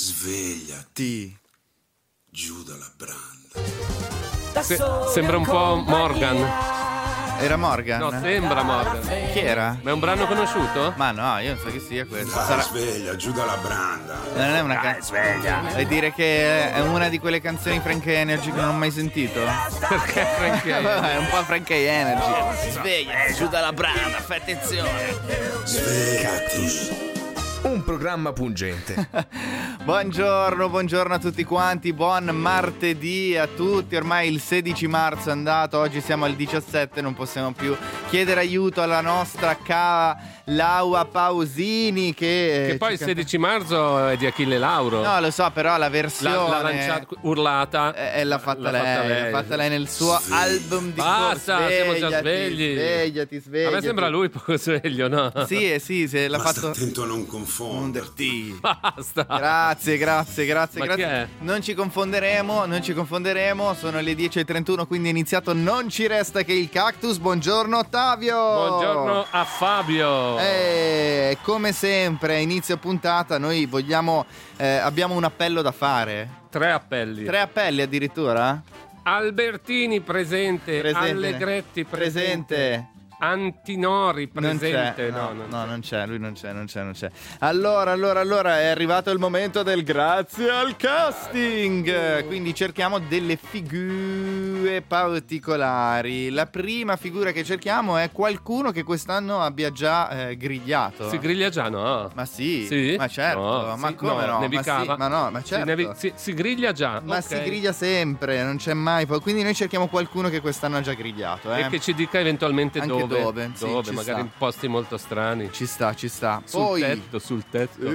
Svegliati. Giù dalla branda. Sembra un po' Morgan. Era Morgan? No, sembra Morgan. Chi era? Ma è un brano conosciuto? Ma no, io non so chi sia questo. Dai, sveglia, giù dalla branda. Non è una canzone. Sveglia. Vuoi dire che è una di quelle canzoni Frank Energy che non ho mai sentito? Perché Frank È un po' Frank Energy. Sveglia, giù dalla branda, fai attenzione. Svegliati. Un programma pungente. Buongiorno a tutti quanti, buon martedì a tutti. Ormai il 16 marzo è andato, oggi siamo al 17, non possiamo più chiedere aiuto alla nostra cara Laura Pausini che poi il 16 marzo è di Achille Lauro. No, lo so, però la versione l'ha lanciata, urlata l'ha fatta lei nel suo album di Basta, siamo già svegli. Svegliati. A me sembra lui poco sveglio, no? Sì, se l'ha Ma fatto. sta attento a non confonderti. Basta. Grazie. Ma chi è? Non ci confonderemo. Sono le 10:31, quindi è iniziato Non ci resta che il cactus. Buongiorno Ottavio. Buongiorno a Fabio. Come sempre, a inizio puntata noi vogliamo abbiamo un appello da fare. 3 appelli. 3 appelli addirittura? Albertini presente. Allegretti presente. Antinori presente. No, non c'è, lui non c'è. Allora è arrivato il momento del grazie al casting. Quindi cerchiamo delle figure particolari. La prima figura che cerchiamo è qualcuno che quest'anno abbia già grigliato. Si griglia già, no? Ma sì, sì? ma certo, no, ma sì, come no? Nevicava. Ma certo. Si griglia già. Ma okay. si griglia sempre, non c'è mai. Quindi noi cerchiamo qualcuno che quest'anno ha già grigliato. E che ci dica eventualmente anche dove, sì, magari sta. in posti molto strani. Ci sta. Sul tetto.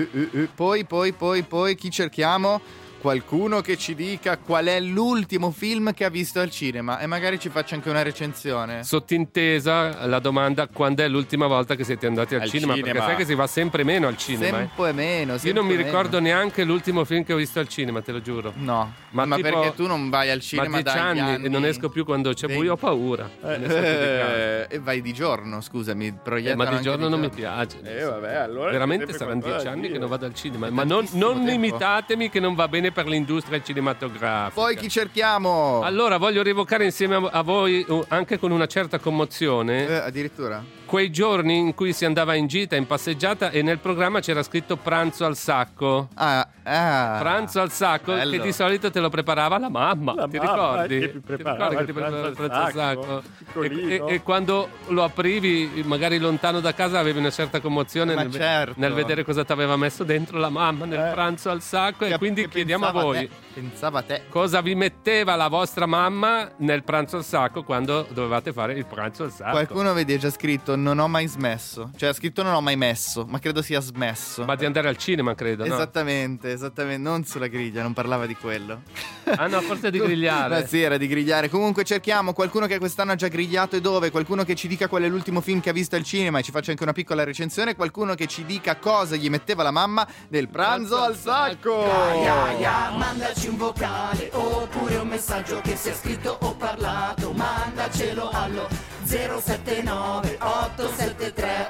Poi chi cerchiamo? Qualcuno che ci dica qual è l'ultimo film che ha visto al cinema e magari ci faccia anche una recensione. Sottintesa la domanda: quando è l'ultima volta che siete andati al cinema? Perché sai che si va sempre meno al cinema. Sempre meno. Io non mi ricordo neanche l'ultimo film che ho visto al cinema, te lo giuro. No, ma tipo, perché tu non vai al cinema da 10 anni e non esco più quando c'è buio, ho paura. E vai di giorno, scusami, ma di giorno non mi piace. Vabbè, allora veramente saranno 10 anni che non vado al cinema. Ma non imitatemi, che non va bene per l'industria cinematografica. Poi chi cerchiamo? Allora voglio rievocare insieme a voi, anche con una certa commozione, addirittura quei giorni in cui si andava in gita, in passeggiata e nel programma c'era scritto pranzo al sacco. Pranzo al sacco, bello. Che di solito te lo preparava la mamma. Ti ricordi? Che ti preparava il pranzo al sacco. E quando lo aprivi, magari lontano da casa, avevi una certa commozione nel vedere cosa ti aveva messo dentro la mamma nel pranzo al sacco. E quindi chiediamo a voi, pensava te, cosa vi metteva la vostra mamma nel pranzo al sacco quando dovevate fare il pranzo al sacco? Qualcuno vedi ha già scritto non ho mai smesso, cioè ha scritto non ho mai messo, ma credo sia smesso. Ma di andare al cinema, credo, no? Esattamente, non sulla griglia, non parlava di quello. Ah no, forse di grigliare. Beh, sì, era di grigliare. Comunque cerchiamo qualcuno che quest'anno ha già grigliato e dove, qualcuno che ci dica qual è l'ultimo film che ha visto al cinema e ci faccia anche una piccola recensione, qualcuno che ci dica cosa gli metteva la mamma del pranzo al sacco. Mandaci un vocale oppure un messaggio che sia scritto o parlato, mandacelo allo 079 873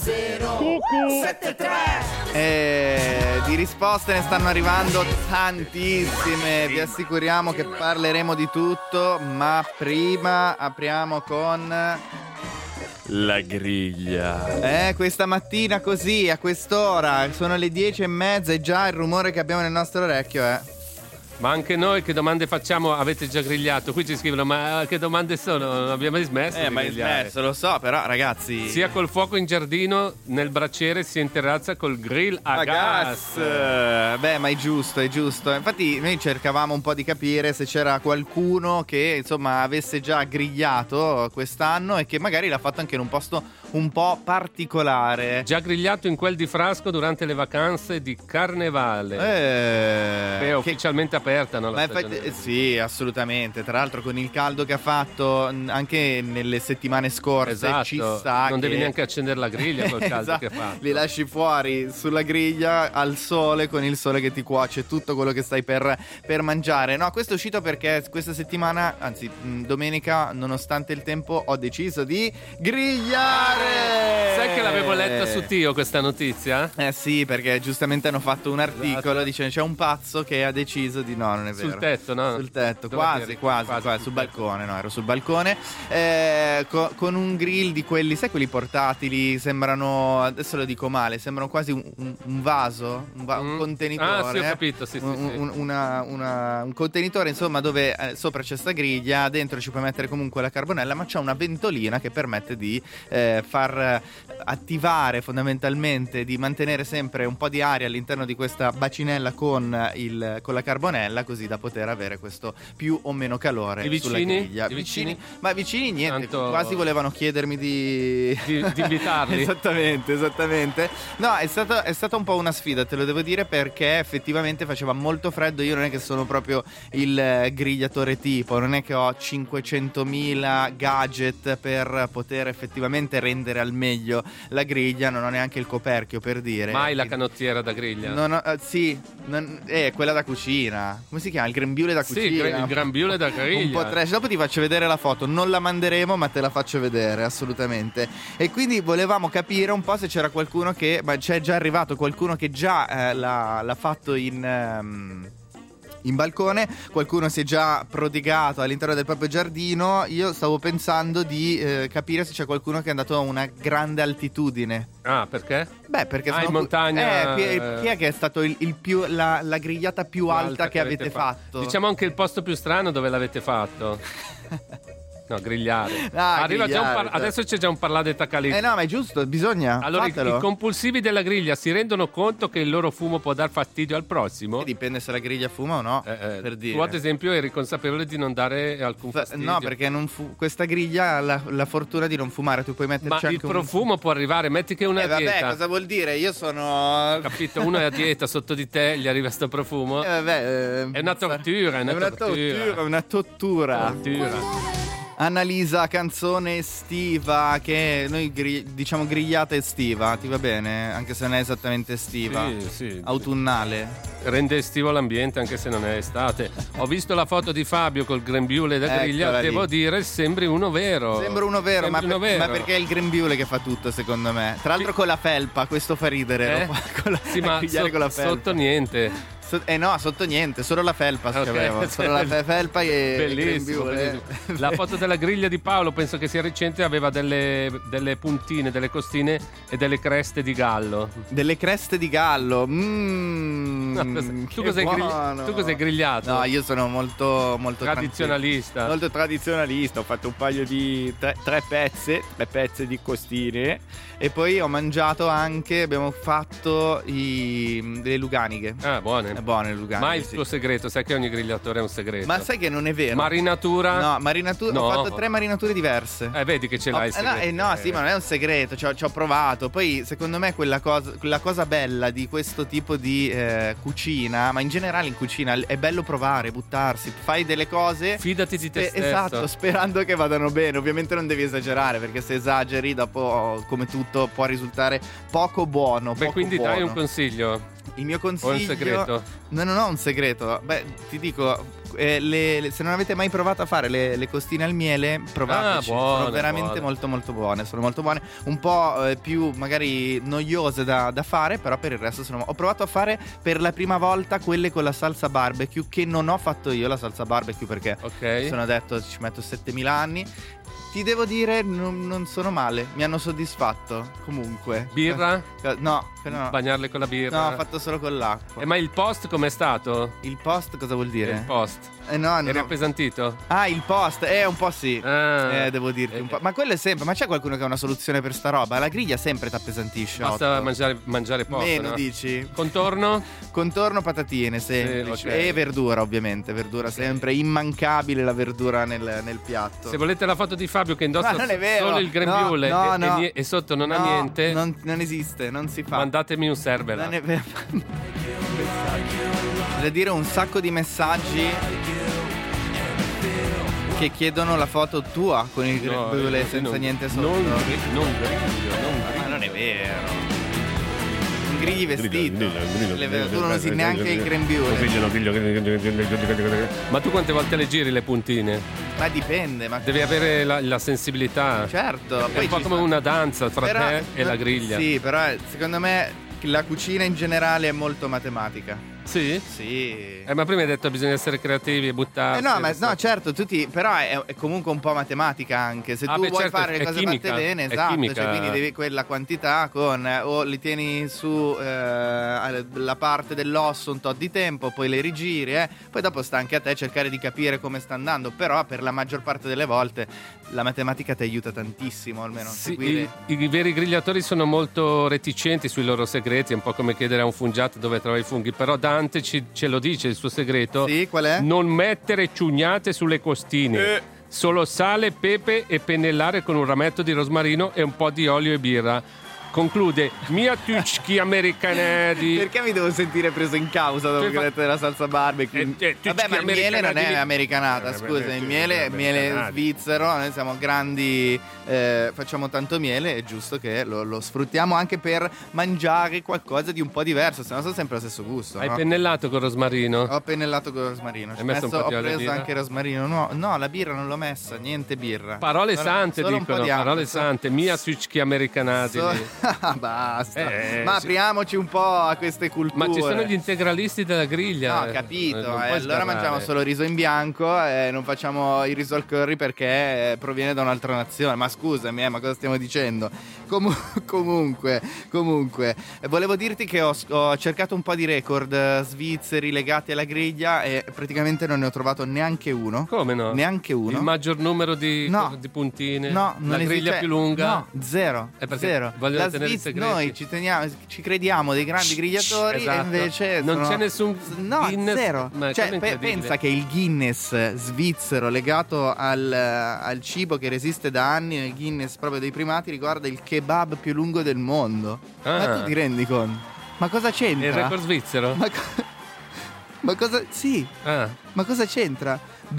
8073. Di risposte ne stanno arrivando tantissime, vi assicuriamo che parleremo di tutto, ma prima apriamo con la griglia. Questa mattina così, a quest'ora, sono le 10:30 e già il rumore che abbiamo nel nostro orecchio Ma anche noi che domande facciamo? Avete già grigliato? Qui ci scrivono, ma che domande sono? Non abbiamo mai smesso di mai grigliare. smesso, lo so, però ragazzi, sia col fuoco in giardino, nel braciere, sia in terrazza col grill a gas. Beh, ma è giusto. Infatti noi cercavamo un po' di capire se c'era qualcuno che insomma avesse già grigliato quest'anno e che magari l'ha fatto anche in un posto un po' particolare. Già grigliato in quel di Frasco durante le vacanze di Carnevale. Che è ufficialmente aperta, no? Sì, assolutamente. Tra l'altro con il caldo che ha fatto anche nelle settimane scorse, esatto. Ci sta non che devi neanche accendere la griglia col caldo che fa. Li lasci fuori sulla griglia al sole, con il sole che ti cuoce tutto quello che stai per mangiare. No, questo è uscito perché questa settimana, anzi domenica, nonostante il tempo, ho deciso di grigliare. Sai che l'avevo letta su Tio questa notizia? Sì, perché giustamente hanno fatto un articolo dicendo c'è un pazzo che ha deciso di non è vero. Sul tetto, no? Sul tetto, quasi, sul balcone, no, ero sul balcone con un grill di quelli, sai quelli portatili, sembrano, adesso lo dico male, sembrano quasi un vaso, un contenitore. Ah, sì, ho capito, sì. Un contenitore, insomma, dove sopra c'è sta griglia, dentro ci puoi mettere comunque la carbonella, ma c'è una ventolina che permette di far attivare fondamentalmente, di mantenere sempre un po' di aria all'interno di questa bacinella con la carbonella, così da poter avere questo più o meno calore sulla griglia. I vicini? Ma vicini niente, quasi volevano chiedermi di invitarli. Esattamente. No, è stata un po' una sfida, te lo devo dire, perché effettivamente faceva molto freddo. Io non è che sono proprio il grigliatore tipo, non è che ho 500.000 gadget per poter effettivamente rendere al meglio la griglia, non ho neanche il coperchio, per dire. Mai la canottiera da griglia? Quella da cucina. Come si chiama? Il grembiule da cucina. Sì, il grembiule da griglia. Un po' trash. Dopo ti faccio vedere la foto, non la manderemo, ma te la faccio vedere assolutamente. E quindi volevamo capire un po' se c'era qualcuno che, ma c'è già arrivato qualcuno che già l'ha fatto in balcone, qualcuno si è già prodigato all'interno del proprio giardino. Io stavo pensando di capire se c'è qualcuno che è andato a una grande altitudine. Ah, perché? Beh, perché in montagna. Chi è che è stato la grigliata più alta che avete fatto? Diciamo anche il posto più strano dove l'avete fatto. No, grigliare. Adesso c'è già un parlare tacalito. No, ma è giusto, bisogna. Allora, fatelo. I compulsivi della griglia si rendono conto che il loro fumo può dar fastidio al prossimo? Dipende se la griglia fuma o no, per dire. Tu, ad esempio, eri consapevole di non dare alcun fastidio? No, perché questa griglia ha la fortuna di non fumare. Tu puoi metterci anche il profumo può arrivare, metti che una dieta. Vabbè, cosa vuol dire? Io sono... Capito, uno è a dieta, sotto di te gli arriva sto profumo. È una tortura, una tortura. Annalisa, canzone estiva, che noi diciamo grigliata estiva, ti va bene? Anche se non è esattamente estiva. Sì. Autunnale. Rende estivo l'ambiente anche se non è estate. Ho visto la foto di Fabio col grembiule da griglia, devo dire, sembri uno vero. Sembra uno vero, ma perché è il grembiule che fa tutto, secondo me. Tra l'altro con la felpa, questo fa ridere. Sì, ma con la felpa. Sotto niente. No, sotto niente, solo la felpa avevo. Solo la felpa e bellissimo. La foto della griglia di Paolo penso che sia recente, aveva delle puntine, delle costine e delle creste di gallo. Delle creste di gallo? Tu cos'hai grigliato? No, io sono molto tradizionalista. Molto tradizionalista, ho fatto un paio di tre pezze di costine e poi ho mangiato anche, abbiamo fatto delle luganiche. Ah, buone le luganiche. Ma il tuo segreto, sai che ogni grigliatore è un segreto. Ma sai che non è vero? Marinatura? No, ho fatto 3 marinature diverse. Vedi che ce l'hai il segreto. Sì, ma non è un segreto, ci ho provato. Poi secondo me la cosa bella di questo tipo di cucina, ma in generale in cucina, è bello provare, buttarsi, fai delle cose, fidati di te stesso. Esatto, sperando che vadano bene. Ovviamente non devi esagerare, perché se esageri dopo, come tutto, può risultare poco buono. Quindi buono. Dai un consiglio. Il mio consiglio... O un segreto? No, non ho un segreto. Beh, ti dico, se non avete mai provato a fare le costine al miele, provateci. Sono veramente molto molto buone. Sono molto buone. Un po' più magari noiose da fare, però per il resto ho provato a fare per la prima volta quelle con la salsa barbecue, che non ho fatto io la salsa barbecue, perché sono detto ci metto 7.000 anni. Ti devo dire, non sono male, mi hanno soddisfatto. Comunque. Birra? No. Bagnarle con la birra? No, ho fatto solo con l'acqua. Ma il post com'è stato? Il post cosa vuol dire? Il post. No. Eri appesantito? Ah, il post, un po' sì. Devo dirti un po'. Ma quello è sempre. Ma c'è qualcuno che ha una soluzione per sta roba? La griglia sempre ti appesantisce. Basta mangiare poco. Meno, no? Dici? Contorno? Contorno, patatine, semplici. E verdura, ovviamente. Verdura sempre. Immancabile la verdura nel piatto. Se volete la foto di Fabio che indossa solo il grembiule e sotto non ha niente. Non esiste, non si fa. Mandatemi un server. Non è vero. Devo dire un sacco di messaggi che chiedono la foto tua con il grembiule senza niente sotto. Non griglio. Ma non è vero. Un grigli vestito. Tu non usi neanche il grembiule. Ma tu quante volte le giri le puntine? Ma dipende. Devi avere la sensibilità. Certo. È un po' come una danza fra te e la griglia. Sì, però secondo me la cucina in generale è molto matematica. Sì? Sì. Ma prima hai detto bisogna essere creativi e buttarsi. No, certo, però è comunque un po' matematica anche. Se tu vuoi fare le cose fatte bene, esatto, cioè, quindi devi quella quantità o li tieni su la parte dell'osso un tot di tempo, poi le rigiri, poi dopo sta anche a te cercare di capire come sta andando, però per la maggior parte delle volte la matematica ti aiuta tantissimo, almeno. Sì, i veri grigliatori sono molto reticenti sui loro segreti, è un po' come chiedere a un fungiato dove trova i funghi, però Dante ce lo dice il suo segreto. Sì, qual è? Non mettere ciugnate sulle costine. Solo sale, pepe e pennellare con un rametto di rosmarino e un po' di olio e birra. Conclude Mia tucchi americanadi. Perché mi devo sentire preso in causa dopo che ho detto della salsa barbecue? Vabbè, ma il miele non è americanata, scusa, il miele è svizzero, noi siamo grandi, facciamo tanto miele, è giusto che lo sfruttiamo anche per mangiare qualcosa di un po' diverso, se no sono sempre lo stesso gusto. Hai pennellato con rosmarino? Ho pennellato con rosmarino. Ho preso anche rosmarino. No, la birra non l'ho messa, niente birra. Parole sante dicono, parole sante. Mia tucchi americanadi. Basta, ma apriamoci un po' a queste culture. Ma ci sono gli integralisti della griglia. No, capito. Allora mangiamo solo riso in bianco e non facciamo il riso al curry perché proviene da un'altra nazione. Ma scusami, ma cosa stiamo dicendo? Comunque, volevo dirti che ho cercato un po' di record svizzeri legati alla griglia e praticamente non ne ho trovato neanche uno. Come no? Neanche uno. Il maggior numero di puntine? No, la griglia più lunga? No, zero. Zero. La noi ci crediamo dei grandi grigliatori, esatto. E invece non c'è nessun Guinness. Zero. Cioè, pensa che il Guinness svizzero legato al cibo che resiste da anni nel Guinness proprio dei primati riguarda il kebab più lungo del mondo. Ma tu ti rendi conto? Ma cosa c'entra? Il record svizzero? Ma cosa? Sì. Ma cosa c'entra?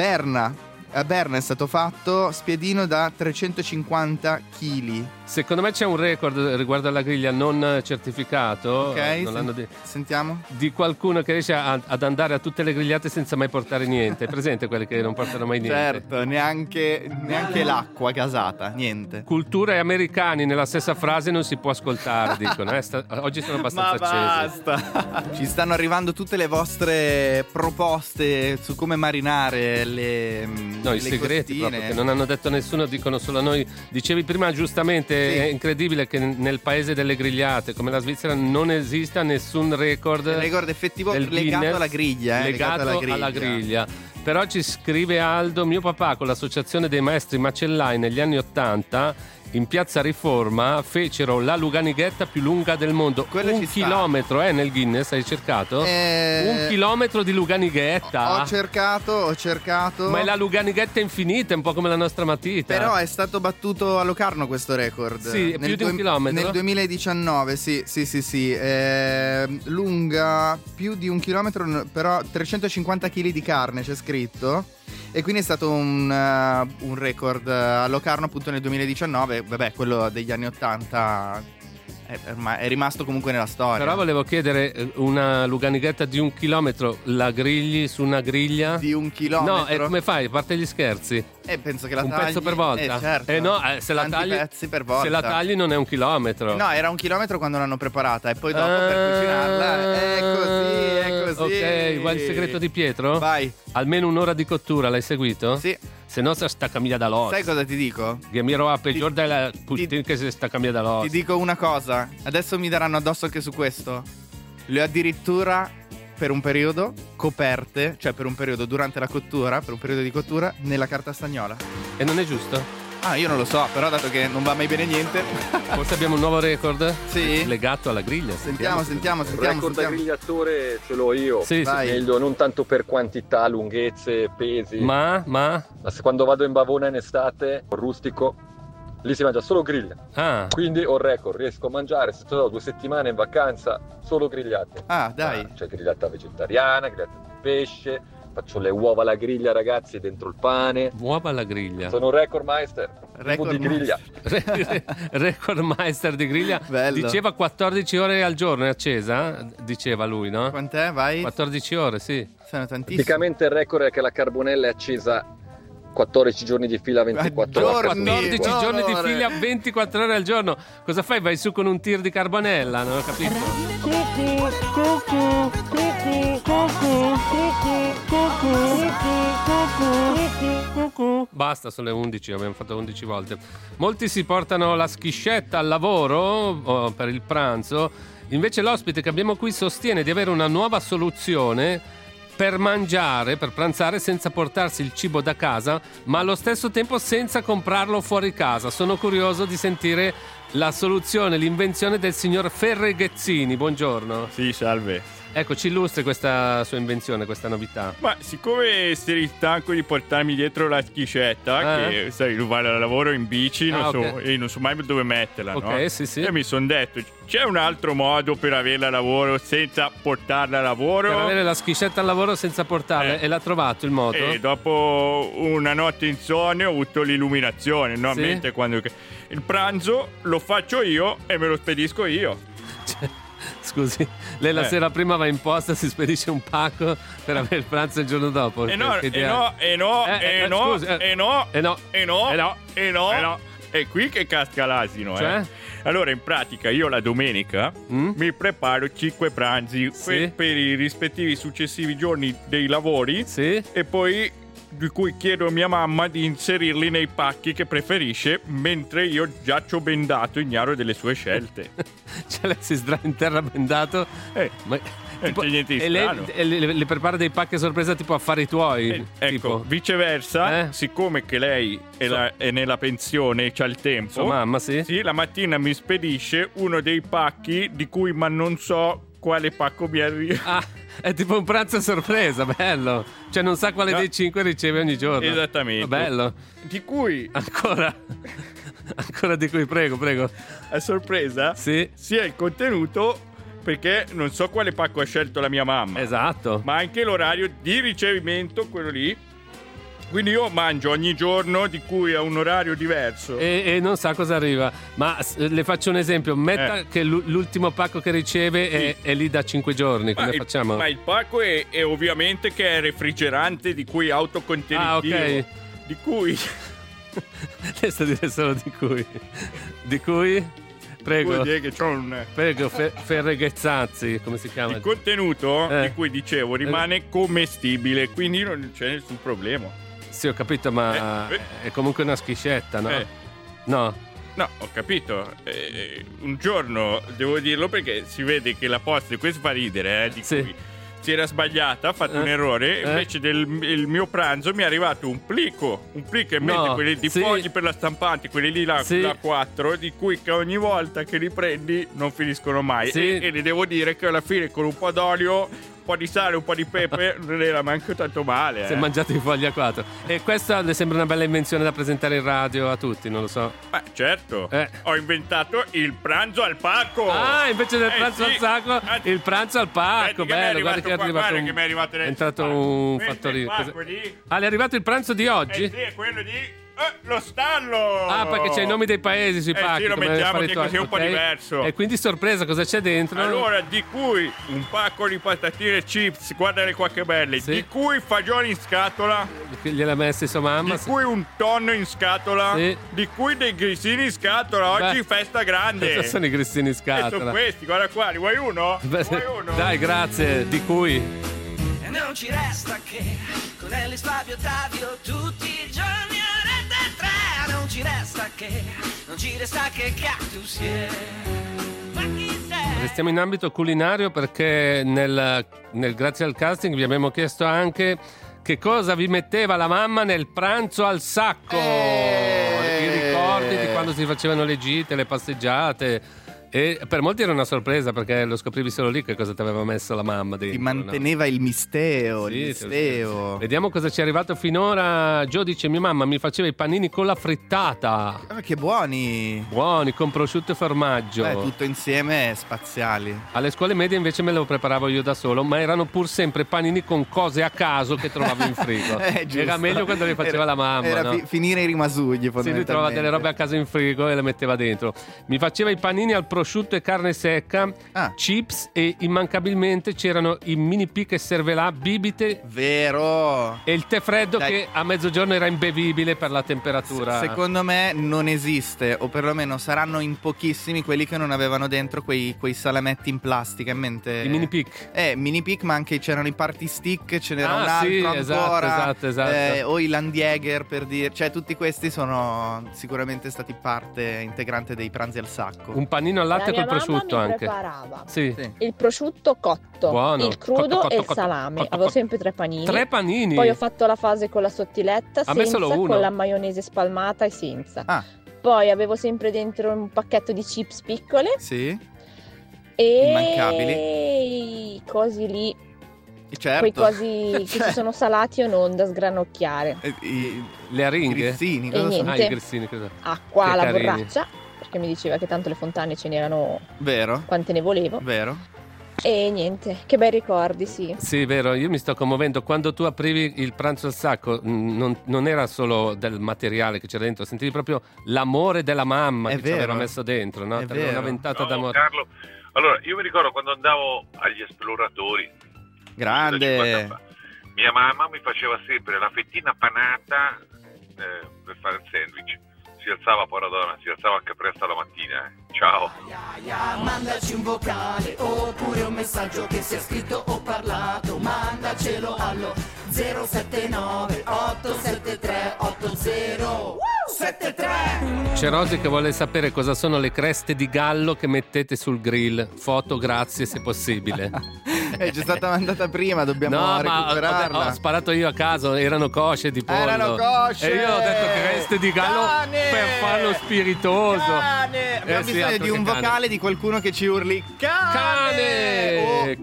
A Berna è stato fatto spiedino da 350 kg. Secondo me c'è un record riguardo alla griglia non certificato. Ok, sentiamo. Di qualcuno che riesce ad andare a tutte le grigliate senza mai portare niente. Presente quelli che non portano mai niente? Certo, neanche l'acqua gasata, niente. Cultura e americani nella stessa frase non si può ascoltare, dicono. Oggi sono abbastanza accesi. Basta. Ci stanno arrivando tutte le vostre proposte su come marinare i segreti proprio, che non hanno detto nessuno, dicono solo noi. Dicevi prima giustamente, sì. È incredibile che nel paese delle grigliate come la Svizzera non esista nessun record effettivo legato alla griglia. Legato alla griglia. Però ci scrive Aldo: mio papà con l'associazione dei maestri macellai negli anni '80 in piazza Riforma fecero la luganighetta più lunga del mondo. Quello 1 chilometro, nel Guinness hai cercato? 1 chilometro di luganighetta. Ho cercato. Ma è la luganighetta infinita, è un po' come la nostra matita. Però è stato battuto a Locarno questo record. Sì, più di 1 chilometro. Nel 2019, sì. Lunga più di 1 chilometro, però 350 kg di carne c'è scritto. E quindi è stato un record a Locarno appunto nel 2019. Vabbè, quello degli anni 80 è rimasto comunque nella storia. Però volevo chiedere, una luganighetta di 1 chilometro la grigli su una griglia? Di 1 chilometro? No, e come fai? A parte gli scherzi? Penso che la un tagli. pezzo per volta? Certo. No, se la tagli, pezzi per volta. Se la tagli non è 1 chilometro. No, era 1 chilometro quando l'hanno preparata e poi dopo per cucinarla è così. Ok, vuoi il segreto di Pietro? Vai. Almeno 1 ora di cottura, l'hai seguito? Sì. Se no si sta cambiando da Sai cosa ti dico? Che mi ero a peggior della puttana che si sta cambiando da Ti dico una cosa. Adesso mi daranno addosso anche su questo. Le ho addirittura per un periodo coperte, cioè per un periodo durante la cottura, per un periodo di cottura, nella carta stagnola. E non è giusto? Io non lo so, però dato che non va mai bene niente. Forse abbiamo un nuovo record? Sì. Legato alla griglia. Sentiamo. Il record da grigliatore ce l'ho io. Sì. Meglio, non tanto per quantità, lunghezze, pesi. Ma se quando vado in Bavona in estate, rustico, lì si mangia solo griglia. Quindi ho il record, riesco a mangiare, se ho 2 settimane in vacanza, solo grigliate. Dai. C'è grigliata vegetariana, grigliata di pesce. Faccio le uova alla griglia, ragazzi, dentro il pane. Uova alla griglia. Sono un record meister. Di griglia. Record meister di griglia. Bello. Diceva 14 ore al giorno è accesa? Diceva lui, no? Quant'è? Vai. 14 ore, sì. Sono tantissime. Praticamente il record è che la carbonella è accesa 14 giorni di fila 24 ore. 14 giorni di fila 24 ore al giorno. Cosa fai? Vai su con un tir di carbonella? Non ho capito. Basta, sono le 11, abbiamo fatto 11 volte. Molti si portano la schiscetta al lavoro per il pranzo. Invece l'ospite che abbiamo qui sostiene di avere una nuova soluzione per mangiare, per pranzare senza portarsi il cibo da casa, ma allo stesso tempo senza comprarlo fuori casa. Sono curioso di sentire la soluzione, l'invenzione del signor Ferraghezzini. Buongiorno. Sì, salve. Ecco, ci illustri questa sua invenzione, questa novità. Ma siccome sei stanco di portarmi dietro la schiscetta, che sai, vado al lavoro in bici, e non so mai dove metterla, no? Sì. E mi sono detto, c'è un altro modo per averla a lavoro senza portarla a lavoro? Per avere la schiscetta al lavoro senza portarla, e l'ha trovato il modo? E dopo una notte insonne ho avuto l'illuminazione, no? Mentre quando il pranzo lo faccio io e me lo spedisco io. Scusi, lei la sera prima va in posta, si spedisce un pacco per avere il pranzo il giorno dopo. È qui che casca l'asino, cioè? Allora, in pratica, io la domenica mi preparo 5 pranzi per i rispettivi successivi giorni dei lavori e poi di cui chiedo a mia mamma di inserirli nei pacchi che preferisce, mentre io già ci ho bendato ignaro delle sue scelte. Cioè lei si sdraia in terra bendato ma tipo, c'è niente di strano. Lei le prepara dei pacchi a sorpresa tipo affari tuoi, ecco, viceversa, siccome che lei è nella pensione e c'ha il tempo, sua mamma sì, la mattina mi spedisce uno dei pacchi di cui ma non so quale pacco mi arriva. È tipo un pranzo a sorpresa, bello. Cioè non sa quale dei 5 riceve ogni giorno. Esattamente. Bello. Di cui ancora di cui, prego. A sorpresa? Sì. Sia il contenuto, perché non so quale pacco ha scelto la mia mamma. Esatto. Ma anche l'orario di ricevimento, quello lì. Quindi io mangio ogni giorno, di cui a un orario diverso. E non sa cosa arriva. Ma le faccio un esempio. Metta che l'ultimo pacco che riceve è lì da 5 giorni. Come facciamo? Ma il pacco è ovviamente che è refrigerante, di cui autocontenitivo. Ok. Di cui... Lei sta a dire solo di cui. Di cui? Prego. Vuol dire che c'ho un... Prego, Ferraghezzazzi, come si chiama? Il contenuto di cui dicevo rimane commestibile, quindi non c'è nessun problema. Sì, ho capito, ma è comunque una schiscetta, no? No, ho capito. Un giorno, devo dirlo perché si vede che la posta, questo fa ridere, di cui si era sbagliata, ha fatto un errore, invece del mio pranzo mi è arrivato un plico in mente, quelli di fogli per la stampante, quelli lì la 4, di cui che ogni volta che li prendi non finiscono mai. E le devo dire che alla fine con un po' d'olio, un po' di sale, un po' di pepe, non era manco tanto male. Si è mangiato i fogli a 4. E questa le sembra una bella invenzione da presentare in radio a tutti, non lo so. Beh, certo. Ho inventato il pranzo al pacco. Invece del pranzo al sacco, il pranzo al pacco. Bello, guarda che è arrivato che mi è arrivato è entrato un fattorino. Le è arrivato il pranzo di oggi? Sì, è quello di... lo stallo! Perché c'è i nomi dei paesi sui pacchi. Sì, lo mettiamo che così è un po' diverso. E quindi sorpresa, cosa c'è dentro? Allora, di cui un pacco di patatine chips, guardale qua che belle. Di cui fagioli in scatola. Gliel'ha messi sua mamma. Di cui un tonno in scatola. Di cui dei grissini in scatola. Oggi festa grande. Cosa sono i grissini in scatola? Sono questi, guarda qua, ne vuoi uno? Vuoi uno? Dai, grazie. Di cui? E non ci resta che con Ellis, Fabio, Ottavio tutti i giorni a Rete 3. Non ci resta che Cactus, ma chi sei? Restiamo in ambito culinario perché nel Grazie al Casting vi abbiamo chiesto anche che cosa vi metteva la mamma nel pranzo al sacco. I ricordi di quando si facevano le gite, le passeggiate. E per molti era una sorpresa perché lo scoprivi solo lì che cosa ti aveva messo la mamma dentro. Ti manteneva il mistero, Vediamo cosa ci è arrivato finora. Gio dice: mia mamma mi faceva i panini con la frittata. Che buoni! Buoni, con prosciutto e formaggio. Tutto insieme spaziali. Alle scuole medie invece me lo preparavo io da solo, ma erano pur sempre panini con cose a caso che trovavo in frigo. Era meglio quando le faceva la mamma. Era finire i rimasugli, fondamentalmente. Si ritrovava delle robe a caso in frigo e le metteva dentro. Mi faceva i panini al prosciutto prosciutto e carne secca, chips e immancabilmente c'erano i mini pic e cervelà, bibite. Vero. E il tè freddo che a mezzogiorno era imbevibile per la temperatura. Secondo me non esiste, o perlomeno saranno in pochissimi quelli che non avevano dentro quei salametti in plastica, in mente. I mini pic. Mini pic, ma anche c'erano i party stick, ce n'era un altro ancora. Esatto. O i Landjäger, per dire. Cioè tutti questi sono sicuramente stati parte integrante dei pranzi al sacco. Un panino al latte col prosciutto anche. Preparava sì. Il prosciutto cotto, buono. il crudo cotto, e il salame. Avevo sempre 3 panini. 3 panini? Poi ho fatto la fase con la sottiletta, a me solo uno. Con la maionese spalmata e senza. Poi avevo sempre dentro un pacchetto di chips piccole. Sì. E immancabili. Cosi lì. Certo. Quei cosi che ci sono salati o non da sgranocchiare. Le aringhe? Grizzini, cosa sono? I grizzini, cosa? Acqua alla borraccia, perché mi diceva che tanto le fontane ce n'erano. Vero. Quante ne volevo. Vero. E niente, che bei ricordi, sì. Sì, vero, io mi sto commuovendo. Quando tu aprivi il pranzo al sacco non era solo del materiale che c'era dentro, sentivi proprio l'amore della mamma che ci aveva messo dentro, no? Era una ventata d'amore. Carlo, allora io mi ricordo quando andavo agli esploratori, grande, mia mamma mi faceva sempre la fettina panata per fare il sandwich. Si alzava poi la donna, si alzava anche presto la mattina. Ciao. Mandaci un vocale oppure un messaggio che sia scritto o parlato. Mandacelo allo 079 873 8073. C'è Rosy che vuole sapere cosa sono le creste di gallo che mettete sul grill. Foto, grazie, se possibile. C'è stata mandata prima, dobbiamo recuperarla. Ma ho sparato io a caso, erano cosce di pollo. Erano cosce. E io ho detto creste di gallo per farlo spiritoso. Abbiamo bisogno di un vocale di qualcuno che ci urli cane.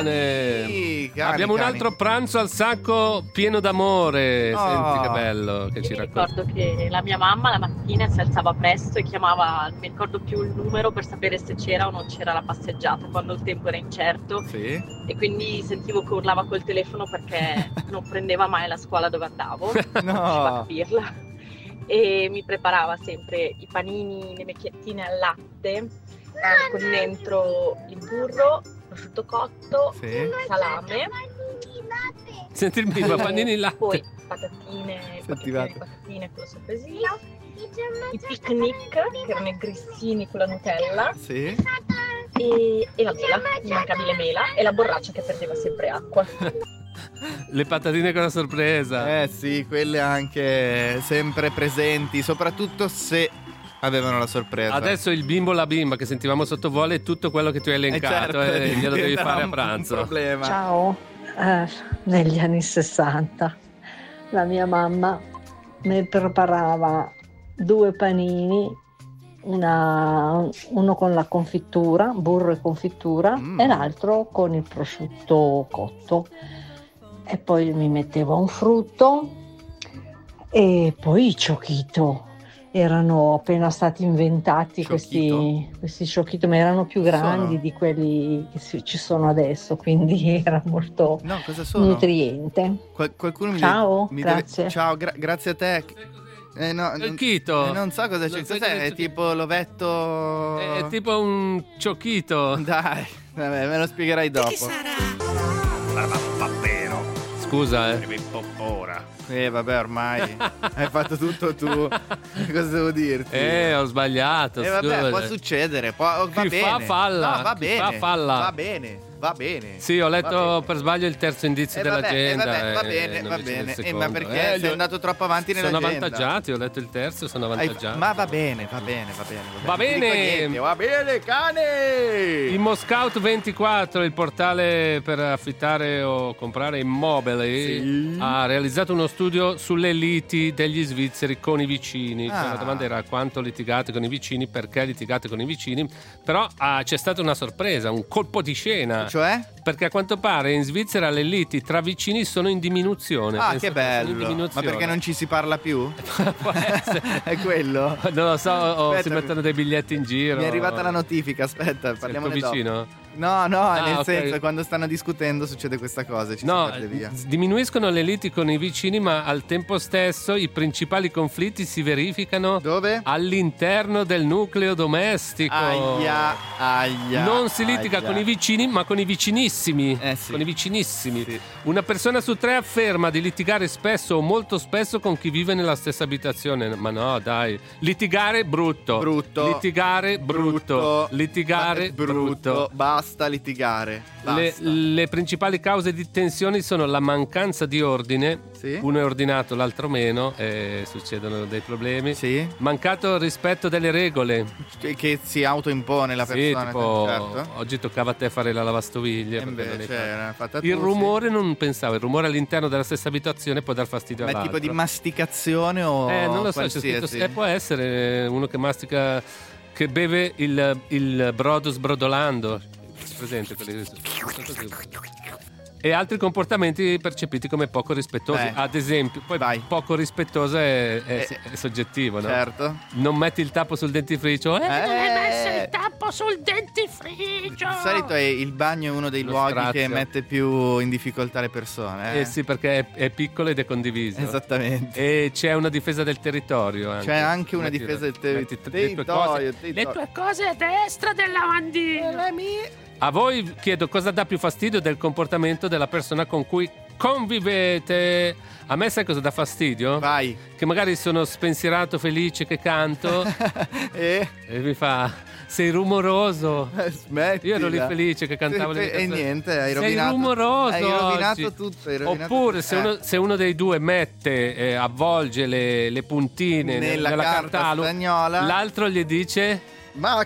Abbiamo un altro pranzo al sacco pieno d'amore. Senti che bello che ci racconta. Ricordo che la mia mamma la mattina si alzava presto e chiamava, non mi ricordo più il numero, per sapere se c'era o non c'era la passeggiata quando il tempo era incerto. Sì. E quindi sentivo che urlava col telefono perché non prendeva mai la scuola dove andavo. Non riusciva a capirla. E mi preparava sempre i panini, le macchiettine al latte con dentro il burro, prosciutto cotto, salame. Senti il bimbo, panini in latte. Poi patatine con lo sorpresino, i picnic che erano i grissini con la Nutella. Sì. E la mela, l'immancabile mela, e la borraccia che perdeva sempre acqua. Le patatine con la sorpresa. Sì, quelle anche sempre presenti, soprattutto se avevano la sorpresa. Adesso il bimbo la bimba che sentivamo sottovoce è tutto quello che tu hai elencato, glielo devi fare a pranzo. Un problema. Ciao, negli anni 60 la mia mamma mi preparava 2 panini, uno con la confittura, burro e confittura, e l'altro con il prosciutto cotto, e poi mi metteva un frutto e poi i ciocchito. Erano appena stati inventati questi ciocchito, ma erano più grandi di quelli che ci sono adesso, quindi era molto nutriente. Qualcuno ciao, mi grazie. Deve... Ciao, grazie a te. Non so cosa c'è. Cos'è? È tipo l'ovetto. È tipo un ciocchito. Dai, vabbè, me lo spiegherai dopo. Che sarà? Pappero. Scusa, ora. Vabbè, ormai hai fatto tutto tu. Cosa devo dirti? Ho sbagliato. Vabbè, può succedere. Va Chi bene. fa falla. No, va Chi bene. fa falla. Va bene. Sì, ho letto per sbaglio il terzo indizio dell'agenda. Va bene. Ma perché sei andato troppo avanti nell'agenda? Sono avvantaggiati, ho letto il terzo, sono avvantaggiati. Ma va bene. Va bene, cane! Il Moscout 24, il portale per affittare o comprare immobili, ha realizzato uno studio sulle liti degli svizzeri con i vicini. La domanda era quanto litigate con i vicini, perché litigate con i vicini, però c'è stata una sorpresa, un colpo di scena. Cioè? perché a quanto pare in Svizzera le liti tra vicini sono in diminuzione. Ah, che bello! Ma perché non ci si parla più? Può essere. È quello? Non lo so, o si mettono dei biglietti in giro. Mi è arrivata la notifica, aspetta, parliamo di vicino. No, nel senso, quando stanno discutendo succede questa cosa, ci si perde via. Diminuiscono le liti con i vicini, ma al tempo stesso i principali conflitti si verificano dove? All'interno del nucleo domestico. Aia. Non si litiga con i vicini, ma con i vicinissimi. Sì. Con i vicinissimi. Sì. Una persona su 3 afferma di litigare spesso o molto spesso con chi vive nella stessa abitazione. Ma no, dai. Litigare brutto. Litigare brutto. Litigare brutto. Basta litigare. Basta. Le principali cause di tensioni sono la mancanza di ordine. Sì. Uno è ordinato, l'altro meno, e succedono dei problemi. Sì. Mancato rispetto delle regole. Che si autoimpone la persona. Sì, tipo, certo. Oggi toccava a te fare la lavastoviglie. Il rumore non pensavo, il rumore all'interno della stessa abitazione può dar fastidio all'altro. Ma tipo di masticazione o non lo so, qualsiasi? c'è scritto, può essere uno che mastica, che beve il brodo sbrodolando. Presente quelli e altri comportamenti percepiti come poco rispettosi. Ad esempio, poi poco rispettoso è soggettivo, no? Certo. Non metti il tappo sul dentifricio. Non hai messo il tappo sul dentifricio. Di solito il bagno è uno dei luoghi che mette più in difficoltà le persone. Sì, perché è piccolo ed è condiviso. Esattamente. E c'è una difesa del territorio anche. C'è anche una difesa del territorio. Le tue cose a destra del lavandino. Le mie. A voi chiedo cosa dà più fastidio del comportamento della persona con cui convivete. A me sai cosa dà fastidio? Vai. Che magari sono spensierato, felice, che canto e mi fa: sei rumoroso. Smettila. Io ero lì felice che cantavo le mie canzoni. E niente, hai rovinato. Sei rumoroso. Hai rovinato tutto. Oppure se uno dei due mette, avvolge le puntine nella carta stagnola, l'altro gli dice: ma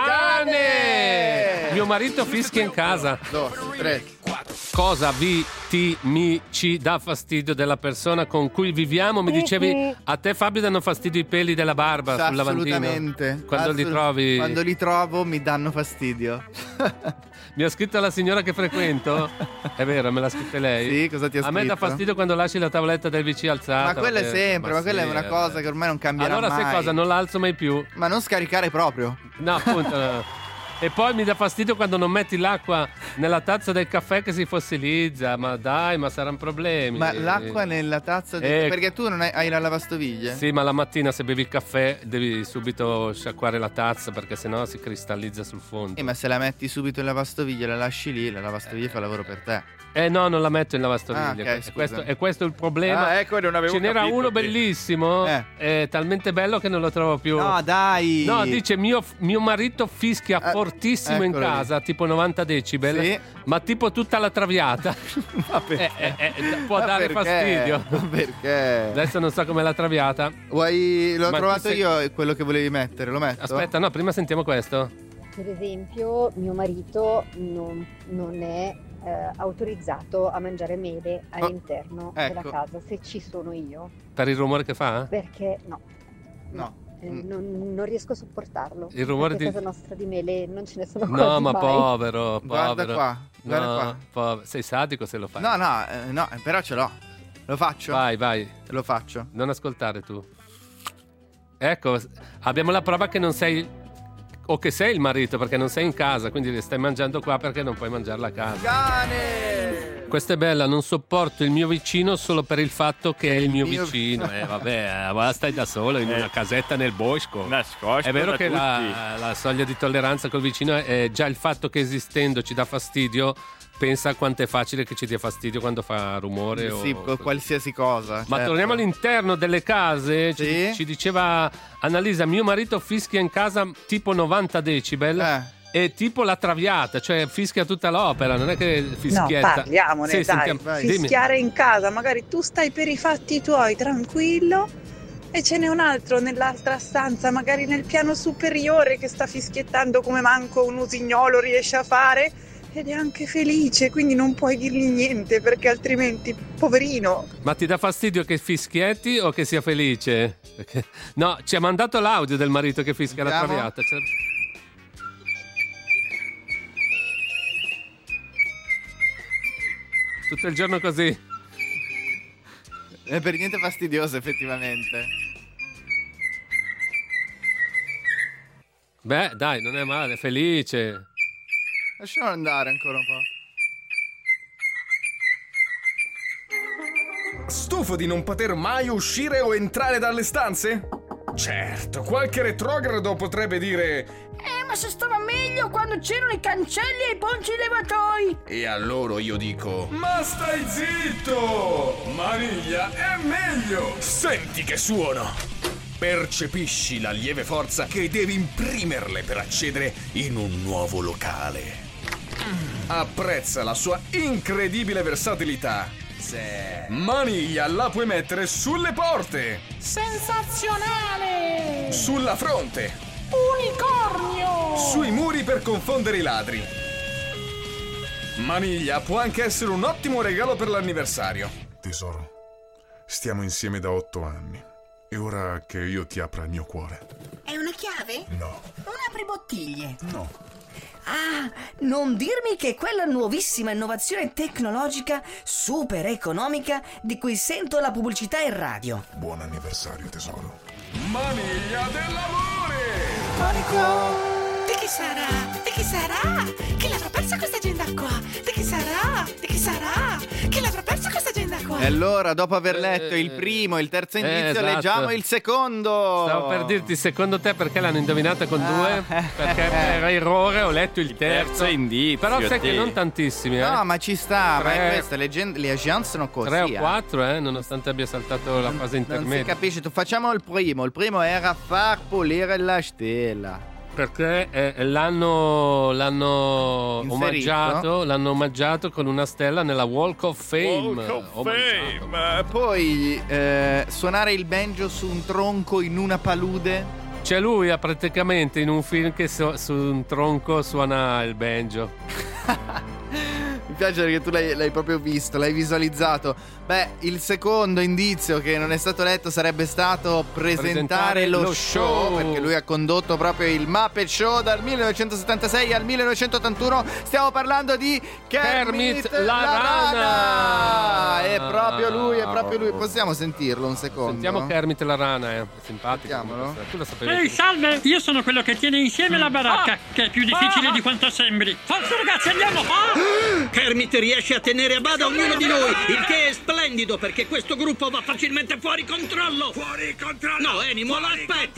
cane! Mio marito fischia in casa. 2, 3, 4. Cosa ci dà fastidio della persona con cui viviamo? Mi dicevi, a te Fabio danno fastidio i peli della barba sul lavandino? Assolutamente. Quando li trovi? Quando li trovo mi danno fastidio. Mi ha scritto la signora che frequento. È vero, me l'ha scritta lei. Sì, cosa ti ha scritto? A me dà fastidio quando lasci la tavoletta del WC alzata. Ma quella è sempre, ma quella è una cosa che ormai non cambierà mai. Allora sai cosa? Non la alzo mai più. Ma non scaricare proprio. No, appunto. No. E poi mi dà fastidio quando non metti l'acqua nella tazza del caffè che si fossilizza. Ma dai, ma saranno problemi. Ma l'acqua nella tazza perché tu non hai la lavastoviglie? Sì, ma la mattina se bevi il caffè devi subito sciacquare la tazza, perché sennò si cristallizza sul fondo. Ma se la metti subito in lavastoviglie, la lasci lì, la lavastoviglie fa lavoro per te. No, non la metto in lavastoviglie. Okay, questo è il problema. Ecco, non avevo Ce n'era uno bellissimo, è talmente bello che non lo trovo più. No, dai. No, dice mio marito fischia fortissimo in casa, tipo 90 decibel, sì. Ma tipo tutta la traviata. Può dare fastidio. Perché? Adesso non so com'è la traviata. L'ho trovato io quello che volevi mettere, lo metto? Aspetta, no, prima sentiamo questo. Per esempio, mio marito non è autorizzato a mangiare mele all'interno della casa se ci sono io. Per il rumore che fa? Perché non riesco a sopportarlo. Il rumore di casa nostra di mele non ce ne sono quasi No, ma mai. povero. Guarda qua. Sei sadico se lo fai. No, però ce l'ho. Lo faccio? Vai. Lo faccio. Non ascoltare tu. Ecco, abbiamo la prova che non sei, o che sei il marito, perché non sei in casa, quindi le stai mangiando qua perché non puoi mangiarla a casa. Cane! Questa è bella, non sopporto il mio vicino solo per il fatto che è il mio vicino. Vabbè, stai da solo in una casetta nel bosco. Nascosto. È vero da che tutti. la soglia di tolleranza col vicino è già il fatto che esistendo ci dà fastidio. Pensa a quanto è facile che ci dia fastidio quando fa rumore. Sì, qualsiasi cosa. Ma certo. Torniamo all'interno delle case. Sì? Ci diceva Annalisa, mio marito fischia in casa tipo 90 decibel. È tipo la traviata, cioè fischia tutta l'opera, non è che fischietta. No, parliamone, dai. Fischiare in casa, magari tu stai per i fatti tuoi, tranquillo, e ce n'è un altro nell'altra stanza, magari nel piano superiore, che sta fischiettando come manco un usignolo riesce a fare, ed è anche felice, quindi non puoi dirgli niente, perché altrimenti, poverino. Ma ti dà fastidio che fischietti o che sia felice? Perché... No, ci ha mandato l'audio del marito che fischia la traviata. tutto il giorno così. È per niente fastidioso, effettivamente. Beh, dai, non è male, felice. Lasciamo andare ancora un po'. Stufo di non poter mai uscire o entrare dalle stanze? Certo, qualche retrogrado potrebbe dire: ma se stava meglio quando c'erano i cancelli e i ponci levatoi. E allora io dico: ma stai zitto! Maniglia è meglio! Senti che suono! Percepisci la lieve forza che devi imprimerle per accedere in un nuovo locale. Apprezza la sua incredibile versatilità. Maniglia la puoi mettere sulle porte, sensazionale, sulla fronte, unicornio, sui muri per confondere i ladri. Maniglia può anche essere un ottimo regalo per l'anniversario. Tesoro, stiamo insieme da 8 anni. È ora che io ti apra il mio cuore. È una chiave? No. Un apribottiglie? No. Ah, non dirmi che è quella nuovissima innovazione tecnologica super economica di cui sento la pubblicità in radio. Buon anniversario, tesoro. Maniglia dell'amore! Marico! Di chi sarà? Di chi sarà? Che l'avrà persa questa agenda qua? Di chi sarà? Di chi sarà? Che l'avrà persa questa agenda qua? E allora, dopo aver letto il primo, il terzo indizio, esatto. Leggiamo il secondo. Stavo per dirti, secondo te perché l'hanno indovinata con 2? Perché per errore ho letto il terzo indizio. Però sai che non tantissimi, No, ma ci sta, 3, ma è questa, le agence sono così. 3 o 4, nonostante abbia saltato la fase intermedia. Non si capisce, tu facciamo il primo. Il primo era far pulire la stella. Perché l'hanno omaggiato con una stella nella Walk of Fame. Poi suonare il banjo su un tronco in una palude. C'è lui praticamente in un film che su un tronco suona il banjo. Mi piace perché tu l'hai proprio visto, l'hai visualizzato. Beh, il secondo indizio che non è stato letto sarebbe stato presentare lo show, perché lui ha condotto proprio il Muppet Show dal 1976 al 1981. Stiamo parlando di Kermit la rana. È proprio lui, è proprio lui. Possiamo sentirlo un secondo? Sentiamo Kermit la rana, è simpatico. Tu lo sapevi? Ehi, salve! Io sono quello che tiene insieme la baracca, che è più difficile di quanto sembri. Forza ragazzi, andiamo! Kermit riesce a tenere a bada ognuno di noi, il che è splendido perché questo gruppo va facilmente fuori controllo. Fuori controllo! No, Enimo, aspetta!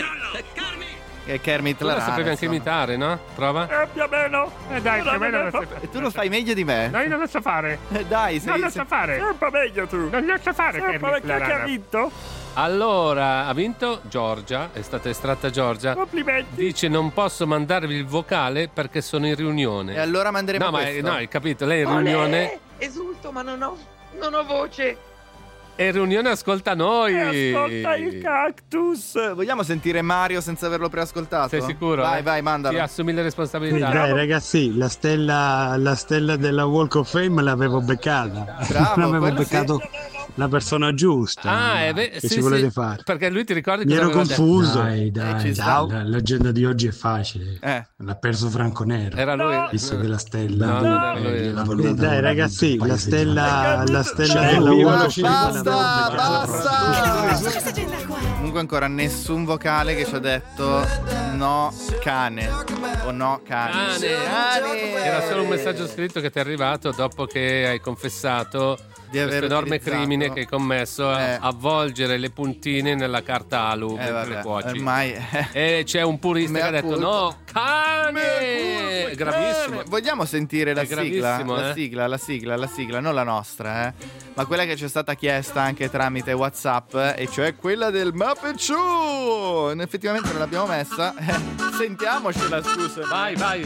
Kermit la rana. Tu lo sapevi anche imitare, no? Prova. Più o meno. Dai, più o meno. E tu lo fai meglio di me. No, io non lo so fare. Dai, non lo so fare. Sei un po' meglio tu. Non lo so fare, Kermit la rana. Che ha vinto? Allora, ha vinto Giorgia, è stata estratta Giorgia. Complimenti. Dice: non posso mandarvi il vocale perché sono in riunione. E allora manderemo questo. No, hai capito, lei è in riunione. Esulto, ma non ho voce. È in riunione, ascolta noi. Ascolta il cactus. Vogliamo sentire Mario senza averlo preascoltato? Sei sicuro? Vai, mandalo. Ti assumi le responsabilità. Dai ragazzi, la stella della Walk of Fame l'avevo beccata. Bravo, l'avevo beccato la persona giusta. Che ci volete fare? Perché lui ti ricordi mi ero confuso. Dai. L'agenda di oggi è facile. L'ha perso Franco Nero. Era lui. Visto che la stella dai ragazzi, la stella della Walk of Fame. Basta! Comunque ancora nessun vocale che ci ha detto no cane o no cane. Era solo un messaggio scritto che ti è arrivato dopo che hai confessato questo enorme crimine che hai commesso, avvolgere le puntine nella carta alu mentre le cuoci. Ormai e c'è un purista che ha detto no cane, gravissimo. Vogliamo sentire la sigla? Gravissimo, la sigla, non la nostra, ma quella che ci è stata chiesta anche tramite WhatsApp, e cioè quella del Muppet Show. Effettivamente non l'abbiamo messa. Sentiamocela, scusa. Vai.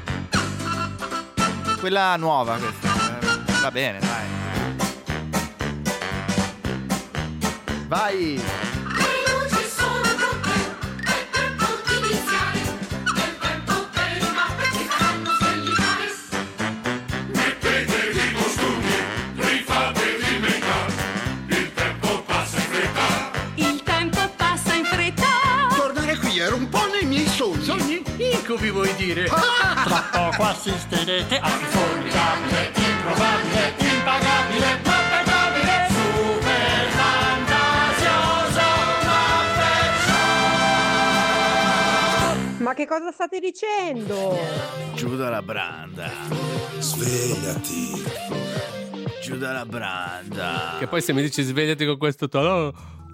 Quella nuova questa. Va bene, dai. Vai! Le luci sono rotte, è tempo di iniziare, è tempo per i Muppet che faranno svegliare. Mettetevi i costumi, rifatevi il make-up, il tempo passa in fretta. Il tempo passa in fretta. Tornare qui era un po' nei miei sogni. Sogni? Incubi vuoi dire? Tra poco assisterete a un formidabile, improbabile, impagabile che cosa state dicendo? Giù dalla branda. Svegliati. Giù dalla branda. Che poi se mi dici svegliati con questo tono,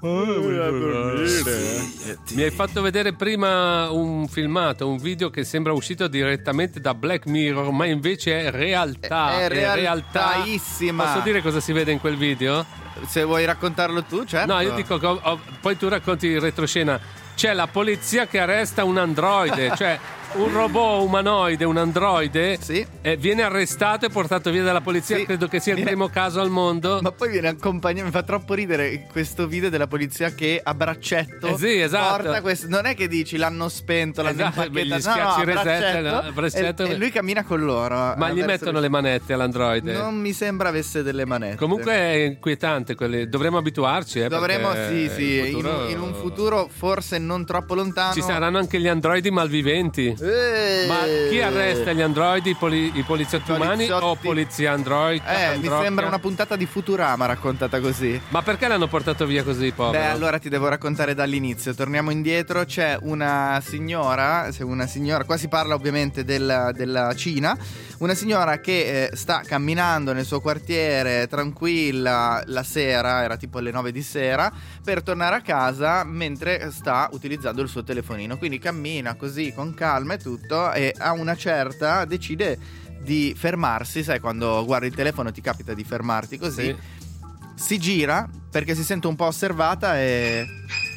mi hai fatto vedere prima un filmato, un video che sembra uscito direttamente da Black Mirror, ma invece è realtà. È realtaissima. Posso dire cosa si vede in quel video? Se vuoi raccontarlo tu, certo. No, io dico poi tu racconti in retroscena. C'è la polizia che arresta un androide, cioè un robot umanoide, un androide, sì. Viene arrestato e portato via dalla polizia. Sì. Credo che sia il primo caso al mondo. Ma poi viene accompagnato. Mi fa troppo ridere questo video della polizia che a braccetto sì, esatto. porta questo. Non è che dici l'hanno spento, l'hanno impacchettato. Gli schiacci braccetto, e lui cammina con loro. Ma gli mettono le manette all'androide? Non mi sembra avesse delle manette. Comunque è inquietante. Dovremmo abituarci. Dovremmo, sì. Futuro... In un futuro forse non troppo lontano ci saranno anche gli androidi malviventi. Ma chi arresta gli androidi? I poliziotti umani o polizia android? Mi sembra una puntata di Futurama raccontata così. Ma perché l'hanno portato via così, povero? Beh, allora ti devo raccontare dall'inizio. Torniamo indietro. C'è una signora, qua si parla ovviamente della Cina. Una signora che sta camminando nel suo quartiere tranquilla la sera, era tipo alle 9 di sera, per tornare a casa mentre sta utilizzando il suo telefonino. Quindi cammina così con calma e tutto, e a una certa decide di fermarsi. Sai, quando guardi il telefono ti capita di fermarti così. Sì. Si gira perché si sente un po' osservata e...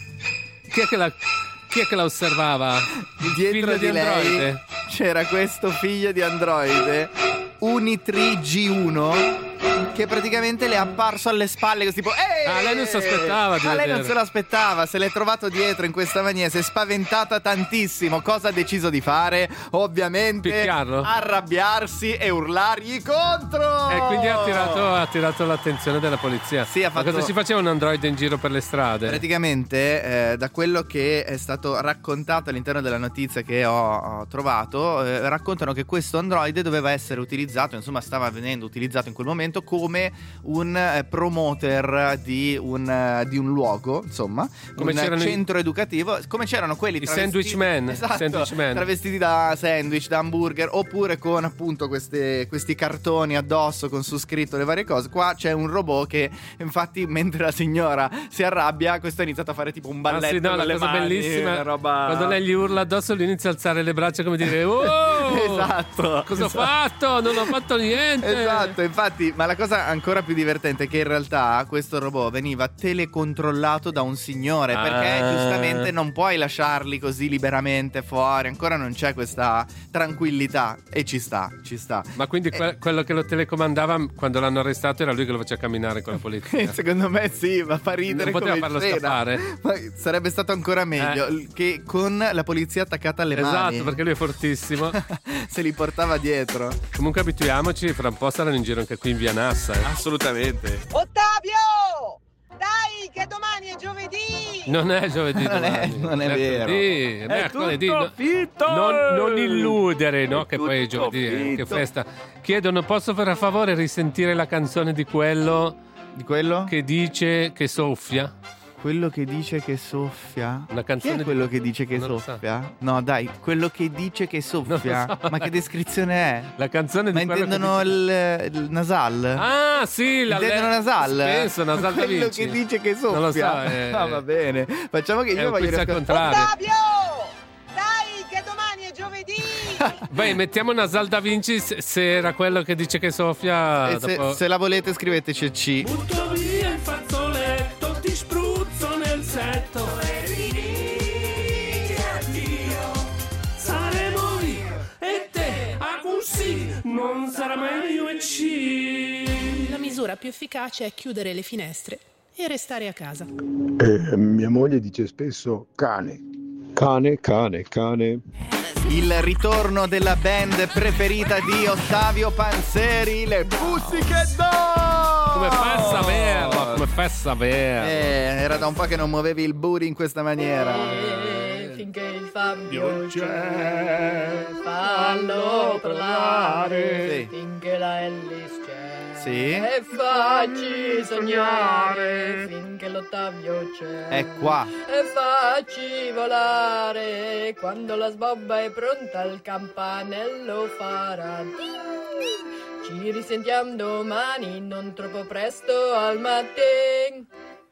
Chi è che la osservava? Dietro di lei c'era questo figlio di androide, Unitree G1, che praticamente le è apparso alle spalle così tipo lei non si aspettava di lei non se l'aspettava, se l'è trovato dietro in questa maniera, si è spaventata tantissimo. Cosa ha deciso di fare? Ovviamente picchiarlo, arrabbiarsi e urlargli contro, e quindi ha tirato l'attenzione della polizia. Sì, ha fatto... Ma cosa si faceva un androide in giro per le strade? Praticamente da quello che è stato raccontato all'interno della notizia che ho trovato, raccontano che questo androide doveva essere utilizzato, insomma stava venendo utilizzato in quel momento come un promoter di un luogo, insomma, come un centro educativo, come c'erano quelli sandwich man, esatto, sandwich man, travestiti da sandwich, da hamburger, oppure con appunto questi cartoni addosso con su scritto le varie cose. Qua c'è un robot che infatti mentre la signora si arrabbia, questo ha iniziato a fare tipo un balletto sì, no, con la le cosa mani, bellissima roba... quando lei gli urla addosso, lui inizia a alzare le braccia come dire esatto, cosa ho fatto? Non ho fatto niente. Esatto, infatti, ma la cosa ancora più divertente è che in realtà questo robot veniva telecontrollato da un signore, perché giustamente non puoi lasciarli così liberamente fuori, ancora non c'è questa tranquillità, e ci sta. Ma quindi quello che lo telecomandava quando l'hanno arrestato era lui che lo faceva camminare con la polizia? Secondo me sì, ma fa ridere, non poteva farlo scappare. Ma sarebbe stato ancora meglio che con la polizia attaccata alle mani. Esatto, perché lui è fortissimo. Se li portava dietro. Comunque abituiamoci, fra un po' saranno in giro anche qui in via Nassa. Assolutamente. Ottavio! Dai, che domani è giovedì! Non è giovedì, non è vero. È mercoledì. Non illudere, no? Che poi è giovedì, che festa. Chiedono, posso fare a favore risentire la canzone di quello? Di quello? Che dice che soffia. Quello che dice che soffia? Una canzone. Chi è quello che dice che soffia? No, dai, quello che dice che soffia. Ma che descrizione è? La canzone di ma intendono il nasal? Ah, sì, intendono nasal? Penso, nasal da quello che dice che soffia. Non lo so. Va bene. Facciamo che io voglio contrario. Ottavio! Dai, che domani è giovedì! Beh, mettiamo Nasal da Vinci se era quello che dice che soffia. E se la volete scriveteci a C. Butto via il fazzoletto, ti spruzzo nel setto e ridite addio. Saremo io e te, a così non sarà meglio e C. La misura più efficace è chiudere le finestre e restare a casa. Mia moglie dice spesso cane. Il ritorno della band preferita di Ottavio Panzeri, le Pussycat Dolls! Come fai a saperlo? Era da un po' che non muovevi il booty in questa maniera. Finché il Fabio c'è, fallo parlare. Sì. Finché la Ellis c'è. Sì. E facci sognare finché l'Ottavio c'è. È qua. E facci volare quando la sbobba è pronta, il campanello farà ding ding. Ci risentiamo domani, non troppo presto, al mattino.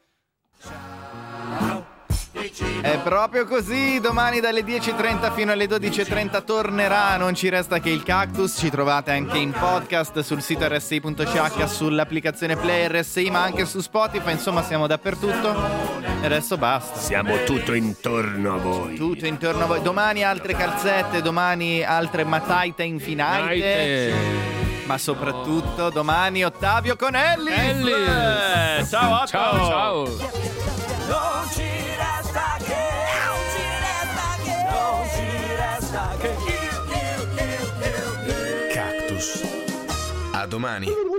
È proprio così, domani dalle 10.30 fino alle 12.30 tornerà Non ci resta che il cactus. Ci trovate anche in podcast sul sito rsi.ch, sull'applicazione Play RSI, ma anche su Spotify, insomma siamo dappertutto. E adesso basta. Siamo tutto intorno a voi. Tutto intorno a voi. Domani altre calzette, domani altre mataite infinite. Ma soprattutto domani Ottavio con Ellis. Ciao Otto. Ciao. Non ci resta che, non ci resta che, Cactus. A domani.